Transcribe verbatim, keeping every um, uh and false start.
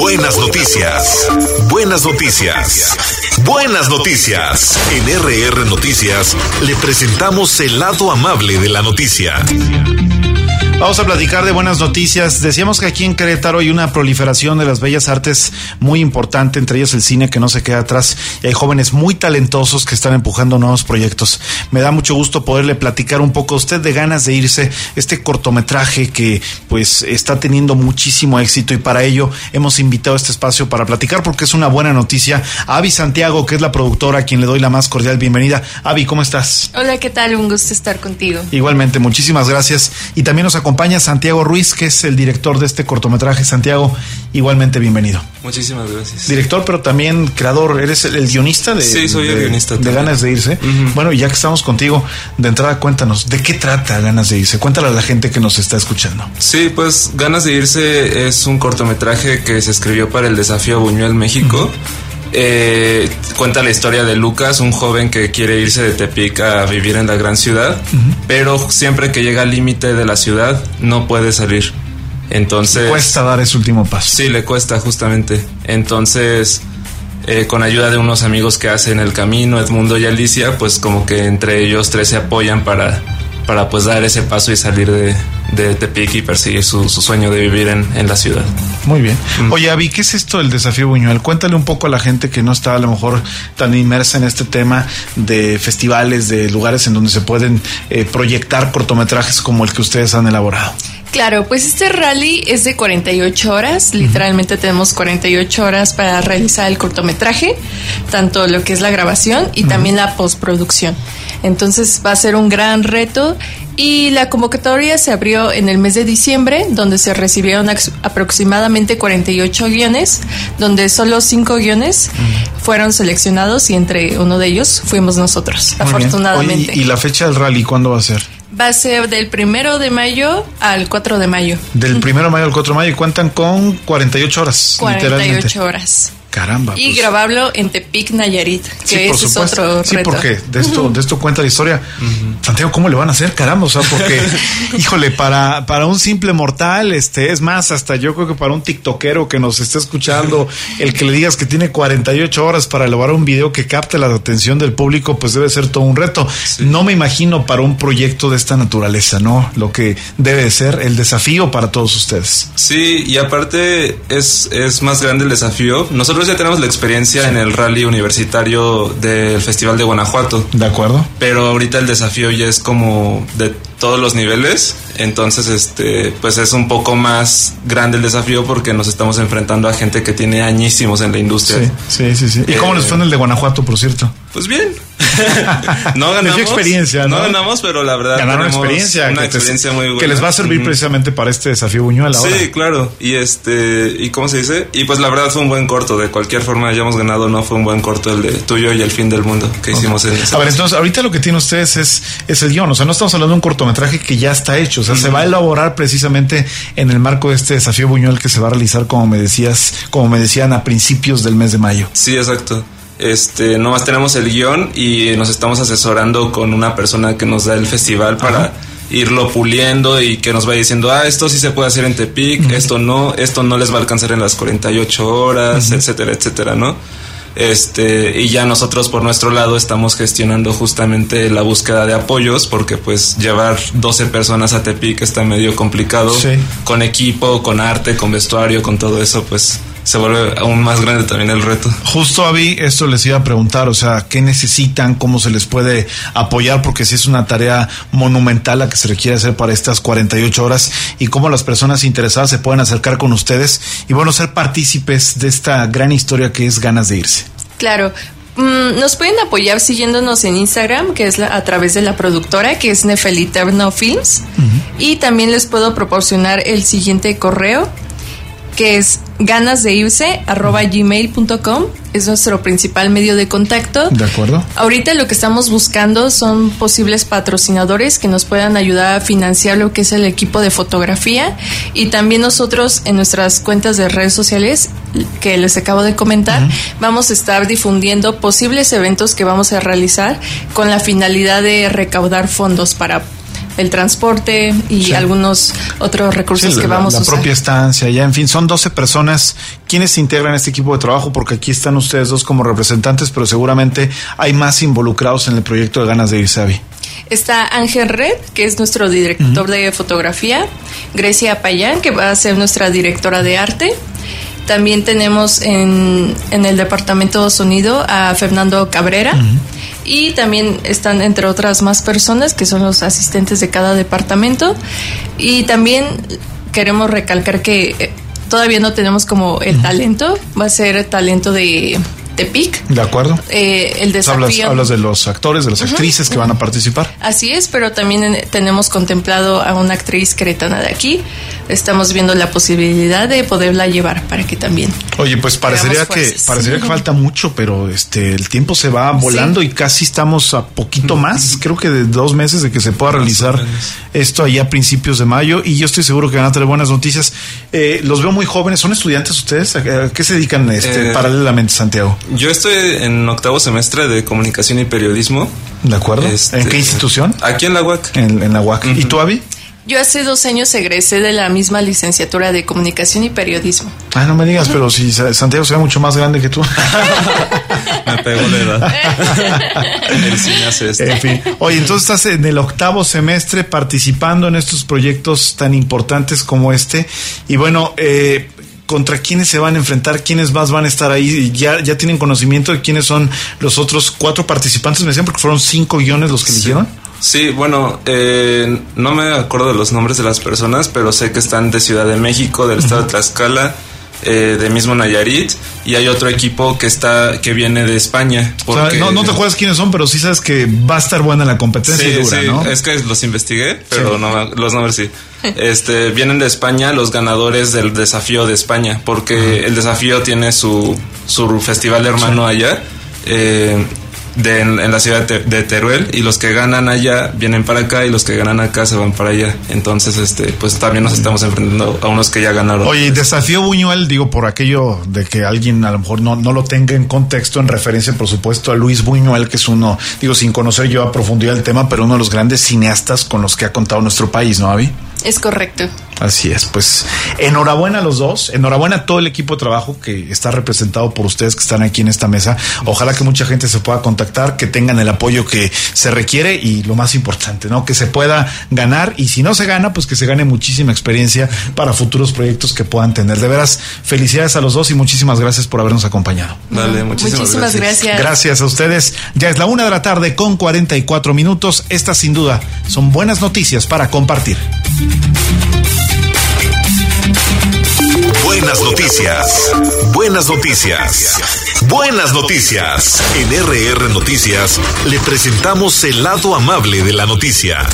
Buenas noticias. Buenas noticias. Buenas noticias. En R R Noticias le presentamos el lado amable de la noticia. Vamos a platicar de buenas noticias. Decíamos que aquí en Querétaro hay una proliferación de las bellas artes muy importante, entre ellas el cine, que no se queda atrás, y hay jóvenes muy talentosos que están empujando nuevos proyectos. Me da mucho gusto poderle platicar un poco a usted de Ganas de Irse, este cortometraje que pues está teniendo muchísimo éxito, y para ello hemos invitado a este espacio para platicar, porque es una buena noticia, a Avi Santiago, que es la productora, a quien le doy la más cordial bienvenida. Avi, ¿cómo estás? Hola, ¿qué tal? Un gusto estar contigo. Igualmente, muchísimas gracias. Y también nos acompaña acompaña Santiago Ruiz, que es el director de este cortometraje. Santiago, igualmente bienvenido. Muchísimas gracias. Director, pero también creador. ¿Eres el, el guionista de, sí, soy de, el guionista de Ganas de Irse? Uh-huh. Bueno, ya que estamos contigo, de entrada cuéntanos, ¿de qué trata Ganas de Irse? Cuéntale a la gente que nos está escuchando. Sí, pues Ganas de Irse es un cortometraje que se escribió para el Desafío Buñuel México. Uh-huh. Eh, cuenta la historia de Lucas, un joven que quiere irse de Tepic a vivir en la gran ciudad, uh-huh. pero siempre que llega al límite de la ciudad no puede salir. Entonces le cuesta dar ese último paso. Sí, le cuesta justamente. Entonces eh, con ayuda de unos amigos que hacen el camino, Edmundo y Alicia, pues como que entre ellos tres se apoyan para, para pues dar ese paso y salir de, de Tepic y perseguir su, su sueño de vivir en, en la ciudad. Muy bien. Oye, Avi, ¿qué es esto del Desafío Buñuel? Cuéntale un poco a la gente que no está a lo mejor tan inmersa en este tema de festivales, de lugares en donde se pueden eh, proyectar cortometrajes como el que ustedes han elaborado. Claro, pues este rally es de cuarenta y ocho horas, literalmente uh-huh. tenemos cuarenta y ocho horas para realizar el cortometraje, tanto lo que es la grabación y uh-huh. también la postproducción. Entonces va a ser un gran reto, y la convocatoria se abrió en el mes de diciembre, donde se recibieron ax- aproximadamente cuarenta y ocho guiones, donde solo cinco guiones uh-huh. fueron seleccionados, y entre uno de ellos fuimos nosotros, muy afortunadamente. Oye, ¿y la fecha del rally cuándo va a ser? Va a ser del primero de mayo al cuatro de mayo. Del primero de mayo al cuatro de mayo, y cuentan con cuarenta y ocho horas. cuarenta y ocho horas. Caramba. Y pues. grabarlo en Tepic, Nayarit, que sí, ese es otro sí, reto. Sí, porque de esto, uh-huh. de esto cuenta la historia. Uh-huh. Santiago, ¿cómo le van a hacer? Caramba, o sea, porque, híjole, para, para un simple mortal, este, es más, hasta yo creo que para un tiktokero que nos esté escuchando, el que le digas que tiene cuarenta y ocho horas para elaborar un video que capte la atención del público, pues debe ser todo un reto. Sí. No me imagino para un proyecto de esta naturaleza, ¿no? Lo que debe ser el desafío para todos ustedes. Sí, y aparte es, es más grande el desafío. Nosotros ya tenemos la experiencia en el rally universitario del Festival de Guanajuato. De acuerdo. Pero ahorita el desafío ya es como de todos los niveles, entonces este pues es un poco más grande el desafío porque nos estamos enfrentando a gente que tiene añísimos en la industria. Sí, sí, sí. sí. ¿Y eh, cómo les fue en el de Guanajuato, por cierto? Pues bien. No ganamos. Les dio experiencia, ¿no? No ganamos, pero la verdad ganaron experiencia, una que experiencia te, muy buena. Que les va a servir uh-huh. precisamente para este desafío Buñuel ahora. Sí, claro. Y este, ¿y cómo se dice? Y pues la verdad fue un buen corto. De cualquier forma hayamos ganado, no fue un buen corto el de Tuyo y el fin del mundo que okay. hicimos en ese. A ver, entonces ahorita lo que tienen ustedes es, es el guión. O sea, no estamos hablando de un cortometraje que ya está hecho. O sea, uh-huh. se va a elaborar precisamente en el marco de este desafío Buñuel que se va a realizar, como me decías, como me decían, a principios del mes de mayo. Sí, exacto. Este, nomás tenemos el guión y nos estamos asesorando con una persona que nos da el festival para Ajá. irlo puliendo y que nos vaya diciendo, ah, esto sí se puede hacer en Tepic, uh-huh. esto no, esto no les va a alcanzar en las cuarenta y ocho horas, uh-huh. etcétera, etcétera, ¿no? Este, y ya nosotros por nuestro lado estamos gestionando justamente la búsqueda de apoyos, porque pues llevar doce personas a Tepic está medio complicado, sí. con equipo, con arte, con vestuario, con todo eso, pues se vuelve aún más grande también el reto. Justo, Avi, esto les iba a preguntar, o sea, ¿qué necesitan? ¿Cómo se les puede apoyar? Porque sí es una tarea monumental la que se requiere hacer para estas cuarenta y ocho horas, y cómo las personas interesadas se pueden acercar con ustedes y, bueno, ser partícipes de esta gran historia que es Ganas de Irse. Claro. Nos pueden apoyar siguiéndonos en Instagram, que es la, a través de la productora, que es Nefeliterno Films, uh-huh. y también les puedo proporcionar el siguiente correo, que es ganasdeirse arroba gmail punto com. Es nuestro principal medio de contacto. De acuerdo. Ahorita lo que estamos buscando son posibles patrocinadores que nos puedan ayudar a financiar lo que es el equipo de fotografía, y también nosotros en nuestras cuentas de redes sociales que les acabo de comentar, uh-huh. vamos a estar difundiendo posibles eventos que vamos a realizar con la finalidad de recaudar fondos para el transporte y sí. algunos otros recursos sí, que la, vamos la a usar. La propia estancia, ya en fin, son doce personas quienes integran este equipo de trabajo, porque aquí están ustedes dos como representantes, pero seguramente hay más involucrados en el proyecto de Ganas de Irse, Abby. Está Ángel Red, que es nuestro director uh-huh. de fotografía, Grecia Payán, que va a ser nuestra directora de arte. También tenemos en, en el departamento sonido a Fernando Cabrera. Uh-huh. Y también están entre otras más personas que son los asistentes de cada departamento. Y también queremos recalcar que eh, todavía no tenemos como el uh-huh. talento, va a ser talento de Tepic. De acuerdo. Eh, el desafío. Hablas, hablas de los actores, de las uh-huh. actrices que uh-huh. van a participar. Así es, pero también en, tenemos contemplado a una actriz queretana de aquí. Estamos viendo la posibilidad de poderla llevar para que también. Oye, pues parecería que parecería que falta mucho, pero este el tiempo se va volando sí. y casi estamos a poquito más, creo que de dos meses de que se pueda realizar esto allá a principios de mayo, y yo estoy seguro que van a tener buenas noticias. Eh, los veo muy jóvenes, ¿son estudiantes ustedes? ¿A qué se dedican este, eh, paralelamente, Santiago? Yo estoy en octavo semestre de Comunicación y Periodismo. ¿De acuerdo? Este, ¿En qué institución? Aquí en la U A C. En, en la U A C. Uh-huh. ¿Y tú, Abby? Yo hace dos años egresé de la misma licenciatura de Comunicación y Periodismo. Ah, no me digas, uh-huh. pero si Santiago se ve mucho más grande que tú. Me pegó la edad. El cine hace esto. En fin. Oye, entonces estás en el octavo semestre participando en estos proyectos tan importantes como este. Y bueno, eh... ¿contra quiénes se van a enfrentar? ¿Quiénes más van a estar ahí? ¿Ya, ya tienen conocimiento de quiénes son los otros cuatro participantes? Me decían, porque fueron cinco guiones los que sí. eligieron. Sí, bueno, eh, no me acuerdo de los nombres de las personas, pero sé que están de Ciudad de México, del estado uh-huh. de Tlaxcala, eh, de mismo Nayarit, y hay otro equipo que está que viene de España. Porque, o sea, no, no te acuerdas quiénes son, pero sí sabes que va a estar buena la competencia sí, y dura, sí, ¿no? Es que los investigué, pero sí. no los nombres sí. Este, vienen de España los ganadores del desafío de España, porque uh-huh. el desafío tiene su, su festival hermano sí. allá, eh, de, en, en la ciudad de, de Teruel, y los que ganan allá vienen para acá y los que ganan acá se van para allá. Entonces, este, pues también nos estamos enfrentando a unos que ya ganaron. Oye, desafío Buñuel, digo, por aquello de que alguien a lo mejor no, no lo tenga en contexto, en referencia, por supuesto, a Luis Buñuel, que es uno, digo, sin conocer yo a profundidad el tema, pero uno de los grandes cineastas con los que ha contado nuestro país, ¿no, Abby? Es correcto. Así es, pues enhorabuena a los dos, enhorabuena a todo el equipo de trabajo que está representado por ustedes que están aquí en esta mesa. Ojalá que mucha gente se pueda contactar, que tengan el apoyo que se requiere y lo más importante, ¿no? Que se pueda ganar, y si no se gana, pues que se gane muchísima experiencia para futuros proyectos que puedan tener. De veras, felicidades a los dos y muchísimas gracias por habernos acompañado. Dale, muchísimas, muchísimas gracias. gracias. Gracias a ustedes. Ya es la una de la tarde con cuarenta y cuatro minutos. Estas sin duda son buenas noticias para compartir. Buenas noticias, buenas noticias, buenas noticias. En R R Noticias le presentamos el lado amable de la noticia.